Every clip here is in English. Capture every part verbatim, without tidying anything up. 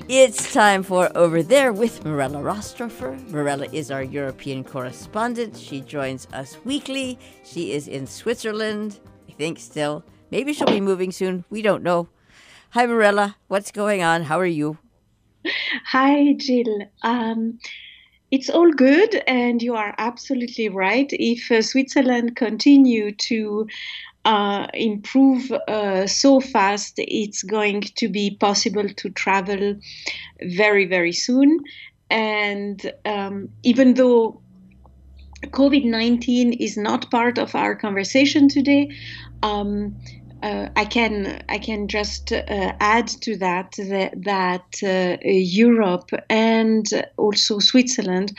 It's time for Over There with Mirella Rostrofer. Mirella is our European correspondent. She joins us weekly. She is in Switzerland, I think still. Maybe she'll be moving soon. We don't know. Hi, Mirella. What's going on? How are you? Hi, Jill. Um, it's all good, and you are absolutely right. If uh, Switzerland continue to uh, improve uh, so fast, it's going to be possible to travel very, very soon. And um, even though COVID nineteen is not part of our conversation today, um, uh, I can I can just uh, add to that that, that uh, Europe and also Switzerland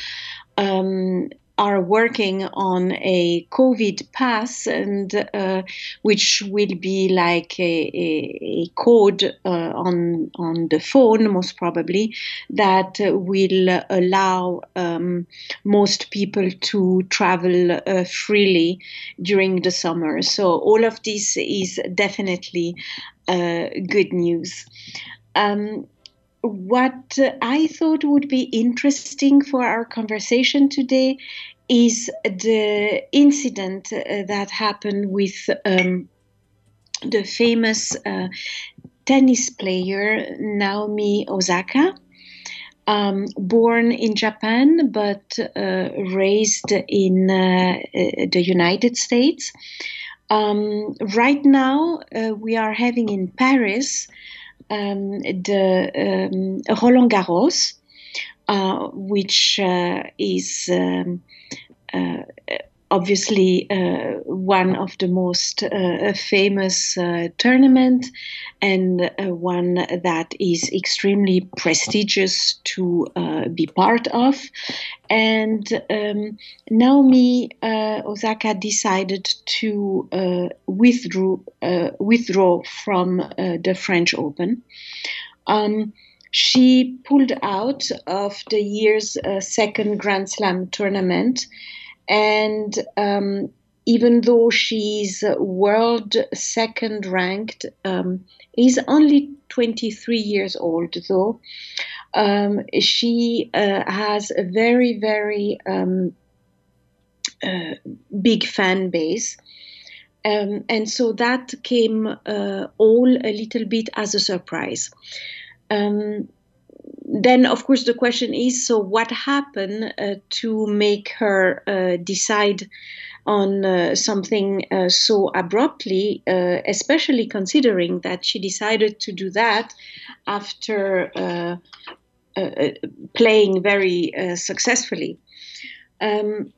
um, are working on a COVID pass, and uh, which will be like a, a, a code uh, on on the phone, most probably, that uh, will allow um, most people to travel uh, freely during the summer. So all of this is definitely uh, good news. Um, what I thought would be interesting for our conversation today is the incident uh, that happened with um, the famous uh, tennis player Naomi Osaka, um, born in Japan but uh, raised in uh, uh, the United States. Um, right now, uh, we are having in Paris um, the um, Roland Garros, uh, which uh, is um, uh, obviously uh, one of the most uh, famous uh, tournament, and uh, one that is extremely prestigious to uh, be part of. And um, Naomi uh, Osaka decided to uh, withdraw uh, withdraw from uh, the French Open. Um, she pulled out of the year's uh, second Grand Slam tournament, and um, even though she's world second ranked, um, is only twenty-three years old, though. Um, she uh, has a very, very um, uh, big fan base. Um, and so that came uh, all a little bit as a surprise. Um, then, of course, the question is, so what happened uh, to make her uh, decide on uh, something uh, so abruptly, uh, especially considering that she decided to do that after uh, uh, playing very uh, successfully. Um,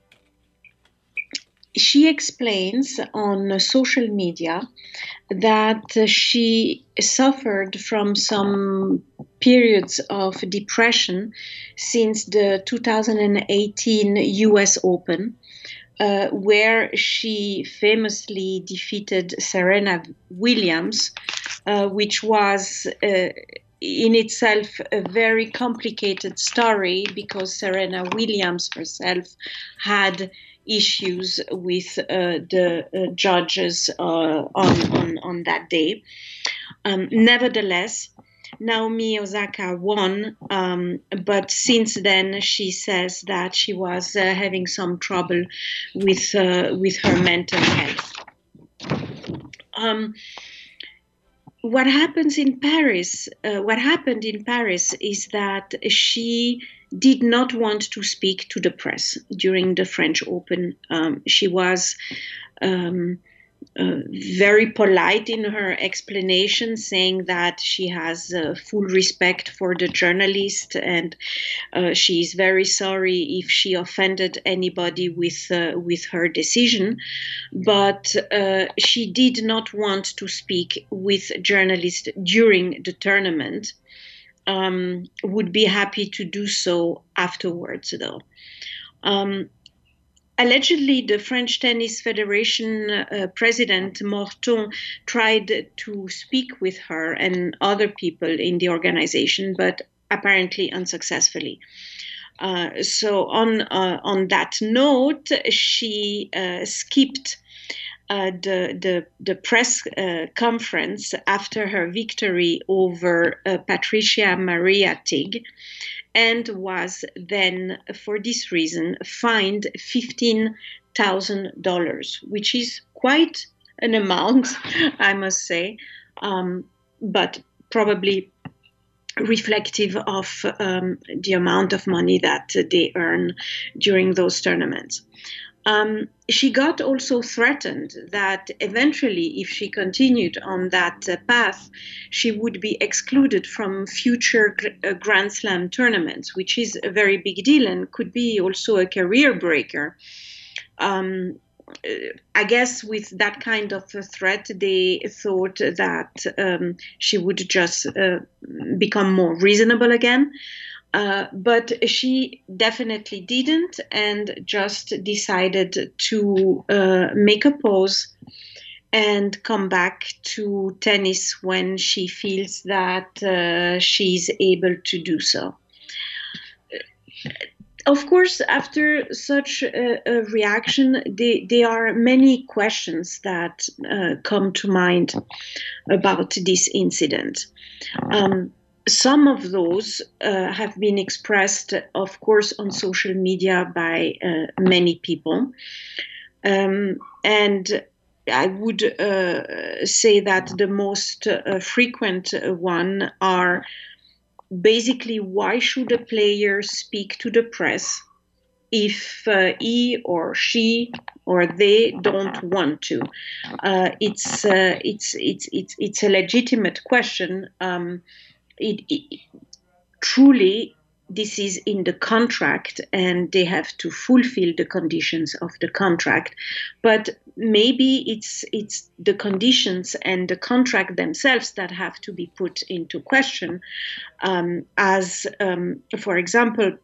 she explains on social media that she suffered from some periods of depression since the two thousand eighteen U S Open, uh, where she famously defeated Serena Williams, uh, which was uh, in itself a very complicated story because Serena Williams herself had issues with uh, the uh, judges uh, on, on, on that day. Um, nevertheless, Naomi Osaka won, um, but since then she says that she was uh, having some trouble with uh, with her mental health. Um, what happens in Paris? Uh, what happened in Paris is that she did not want to speak to the press during the French Open. Um, she was um, uh, very polite in her explanation, saying that she has uh, full respect for the journalist, and uh, she is very sorry if she offended anybody with uh, with her decision. But uh, she did not want to speak with journalists during the tournament. Um, would be happy to do so afterwards, though. Um, allegedly, the French Tennis Federation uh, president, Morton, tried to speak with her and other people in the organization, but apparently unsuccessfully. Uh, so on uh, on that note, she uh, skipped uh, the, the, the press uh, conference after her victory over uh, Patricia Maria Tig, and was then, for this reason, fined fifteen thousand dollars, which is quite an amount, I must say, um, but probably reflective of um, the amount of money that they earn during those tournaments. Um, she got also threatened that eventually, if she continued on that uh, path, she would be excluded from future uh, Grand Slam tournaments, which is a very big deal and could be also a career breaker. Um, I guess with that kind of a threat, they thought that um, she would just uh, become more reasonable again. Uh, but she definitely didn't, and just decided to uh, make a pause and come back to tennis when she feels that uh, she's able to do so. Of course, after such a, a reaction, they, there are many questions that uh, come to mind about this incident. Um, Some of those uh, have been expressed, of course, on social media by uh, many people. Um, and I would uh, say that the most uh, frequent one are basically, why should a player speak to the press if uh, he or she or they don't want to? Uh, it's, uh, it's, it's, it's, it's a legitimate question. Um, It, it, truly, this is in the contract and they have to fulfill the conditions of the contract. But maybe it's it's the conditions and the contract themselves that have to be put into question. Um, as, um, for example,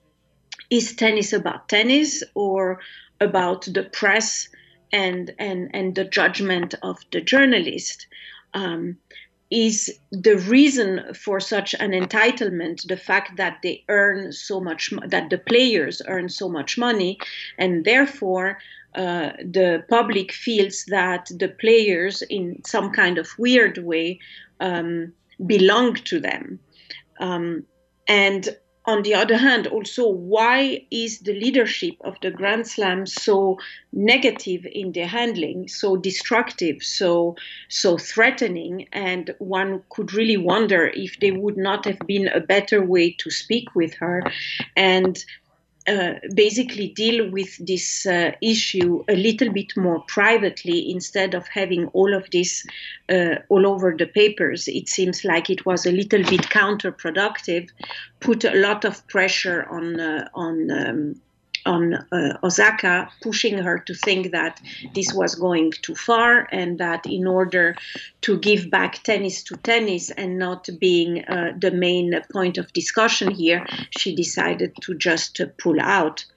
is tennis about tennis or about the press and, and, and the judgment of the journalist? Um, Is the reason for such an entitlement the fact that they earn so much, that the players earn so much money, and therefore uh, the public feels that the players, in some kind of weird way, um, belong to them? Um, and on the other hand, also, why is the leadership of the Grand Slam so negative in their handling, so destructive, so so threatening? And one could really wonder if there would not have been a better way to speak with her and uh, basically deal with this uh, issue a little bit more privately, instead of having all of this uh, all over the papers. It seems like it was a little bit counterproductive, put a lot of pressure on uh, on um, on uh, Osaka, pushing her to think that this was going too far, and that in order to give back tennis to tennis and not being uh, the main point of discussion here, she decided to just uh, pull out.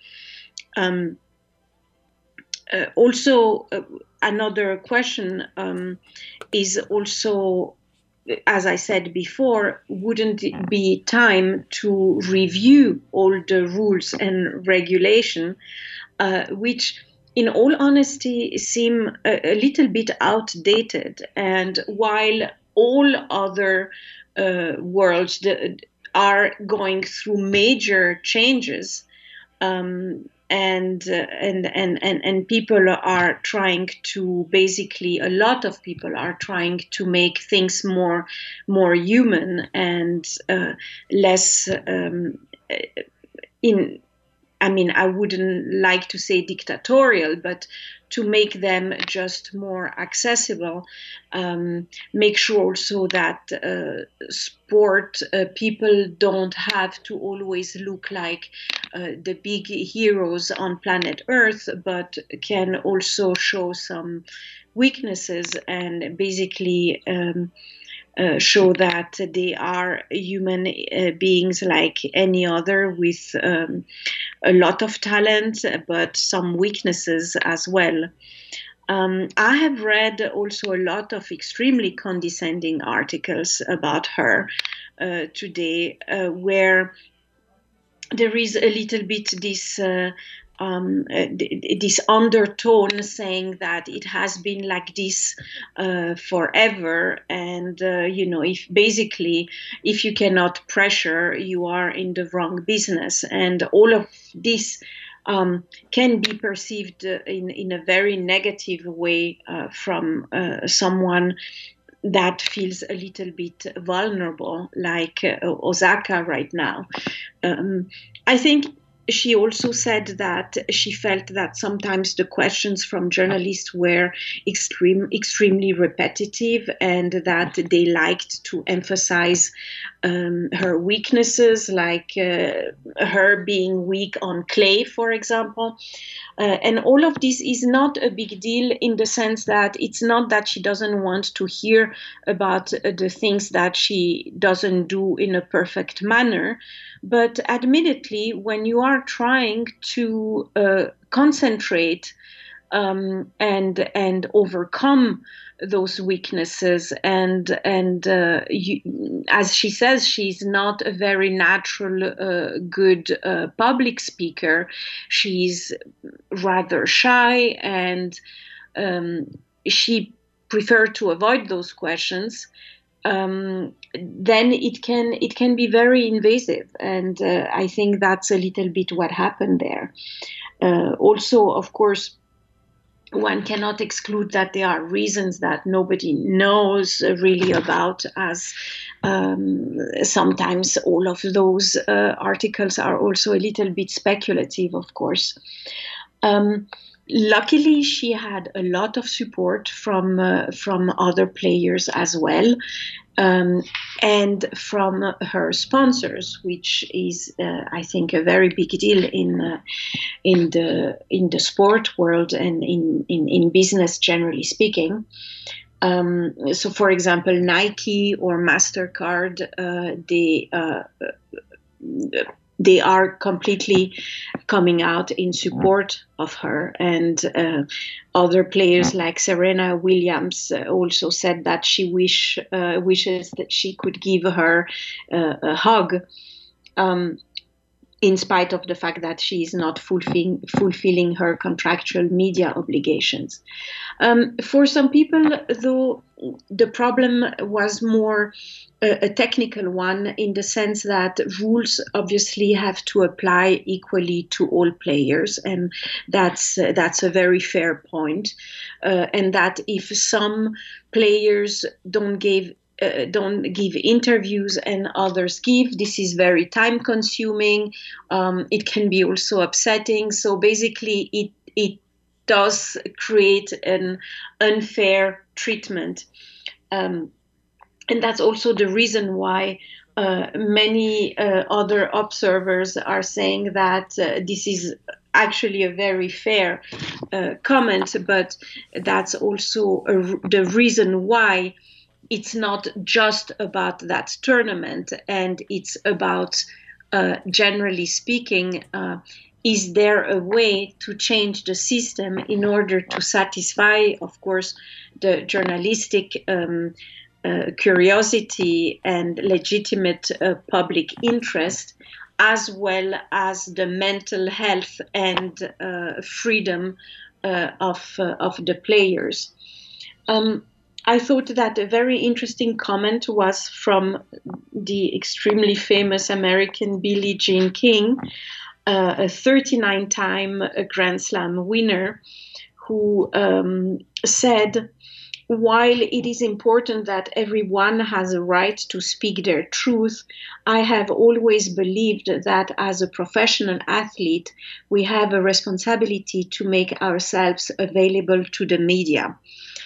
Um, uh, also, uh, another question um, is also, as I said before, wouldn't it be time to review all the rules and regulation, uh, which, in all honesty, seem a, a little bit outdated? And while all other uh, worlds the, are going through major changes, um, and, uh, and and and and people are trying to, basically a lot of people are trying to make things more more human and uh, less um, in I mean, I wouldn't like to say dictatorial, but to make them just more accessible. Um, make sure also that uh, sport uh, people don't have to always look like uh, the big heroes on planet Earth, but can also show some weaknesses and basically um, Uh, show that they are human uh, beings like any other, with um, a lot of talent, but some weaknesses as well. Um, I have read also a lot of extremely condescending articles about her uh, today, uh, where there is a little bit this uh, um, uh, th- this undertone saying that it has been like this uh, forever, and uh, you know, if basically if you cannot pressure, you are in the wrong business, and all of this um, can be perceived in in a very negative way uh, from uh, someone that feels a little bit vulnerable, like uh, Osaka right now. Um, I think she also said that she felt that sometimes the questions from journalists were extreme, extremely repetitive, and that they liked to emphasize um, her weaknesses, like uh, her being weak on clay, for example. Uh, and all of this is not a big deal, in the sense that it's not that she doesn't want to hear about uh, the things that she doesn't do in a perfect manner. But admittedly, when you are trying to uh, concentrate um, and and overcome those weaknesses, and and uh, you, as she says, she's not a very natural uh, good uh, public speaker. She's rather shy, and um, she preferred to avoid those questions. Um, then it can it can be very invasive, and uh, I think that's a little bit what happened there. Uh, also, of course, one cannot exclude that there are reasons that nobody knows really about, as um, sometimes all of those uh, articles are also a little bit speculative, of course. Um, luckily, she had a lot of support from uh, from other players as well, um, and from her sponsors, which is, uh, I think, a very big deal in uh, in the in the sport world and in in, in business, generally speaking. Um, so, for example, Nike or MasterCard, uh, they uh, they are completely coming out in support of her, and uh, other players like Serena Williams uh, also said that she wish uh, wishes that she could give her uh, a hug. Um, in spite of the fact that she is not fulfilling, fulfilling her contractual media obligations. Um, for some people, though, the problem was more a, a technical one, in the sense that rules obviously have to apply equally to all players, and that's uh, that's a very fair point. Uh, and that if some players don't give Uh, don't give interviews and others give, this is very time consuming. Um, it can be also upsetting. So basically it it does create an unfair treatment. Um, and that's also the reason why uh, many uh, other observers are saying that uh, this is actually a very fair uh, comment, but that's also a, the reason why it's not just about that tournament, and it's about, uh, generally speaking, uh, is there a way to change the system in order to satisfy, of course, the journalistic um, uh, curiosity and legitimate uh, public interest, as well as the mental health and uh, freedom uh, of, uh, of the players. Um, I thought that a very interesting comment was from the extremely famous American Billie Jean King, uh, a thirty-nine time Grand Slam winner, who um, said, while it is important that everyone has a right to speak their truth, I have always believed that as a professional athlete, we have a responsibility to make ourselves available to the media.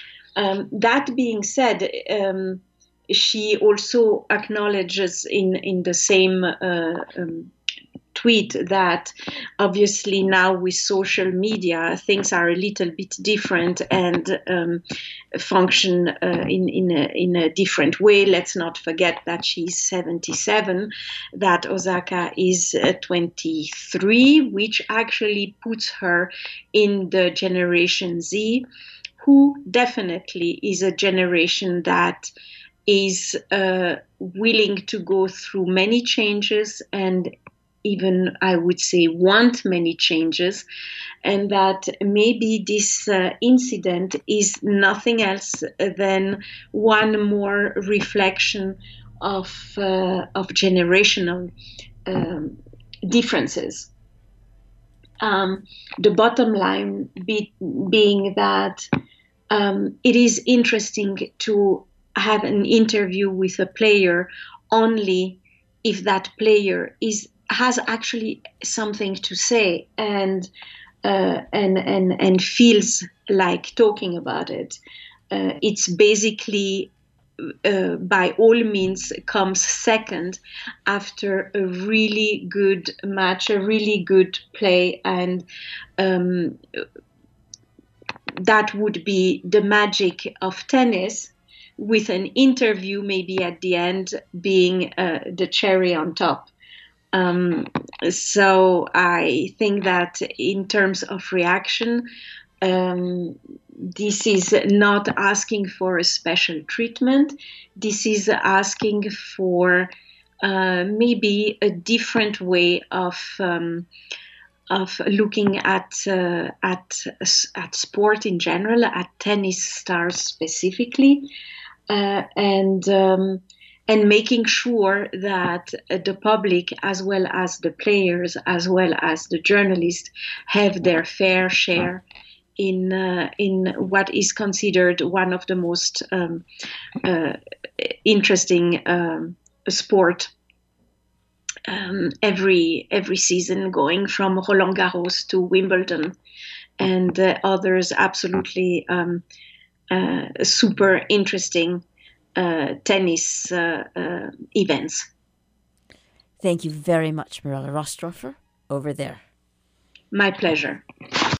Um, that being said, um, she also acknowledges in, in the same uh, um, tweet that obviously now with social media, things are a little bit different and um, function uh, in, in, a, in a different way. Let's not forget that she's seventy-seven, that Osaka is uh, twenty-three, which actually puts her in the Generation Z, who definitely is a generation that is uh, willing to go through many changes and even, I would say, want many changes, and that maybe this uh, incident is nothing else than one more reflection of uh, of generational um, differences. Um, the bottom line be, being that um, it is interesting to have an interview with a player only if that player is has actually something to say and uh, and and and feels like talking about it. Uh, it's basically uh, by all means comes second after a really good match, a really good play, and um, that would be the magic of tennis, with an interview maybe at the end being uh, the cherry on top. Um, so I think that in terms of reaction, um, this is not asking for a special treatment. This is asking for uh, maybe a different way of um, of looking at uh, at at sport in general, at tennis stars specifically, uh, and um, and making sure that uh, the public, as well as the players, as well as the journalists, have their fair share in uh, in what is considered one of the most um, uh, interesting um, sport um, every every season, going from Roland Garros to Wimbledon and uh, others absolutely um, uh, super interesting uh, tennis uh, uh, events. Thank you very much, Mirella Rostrofer, over there. My pleasure.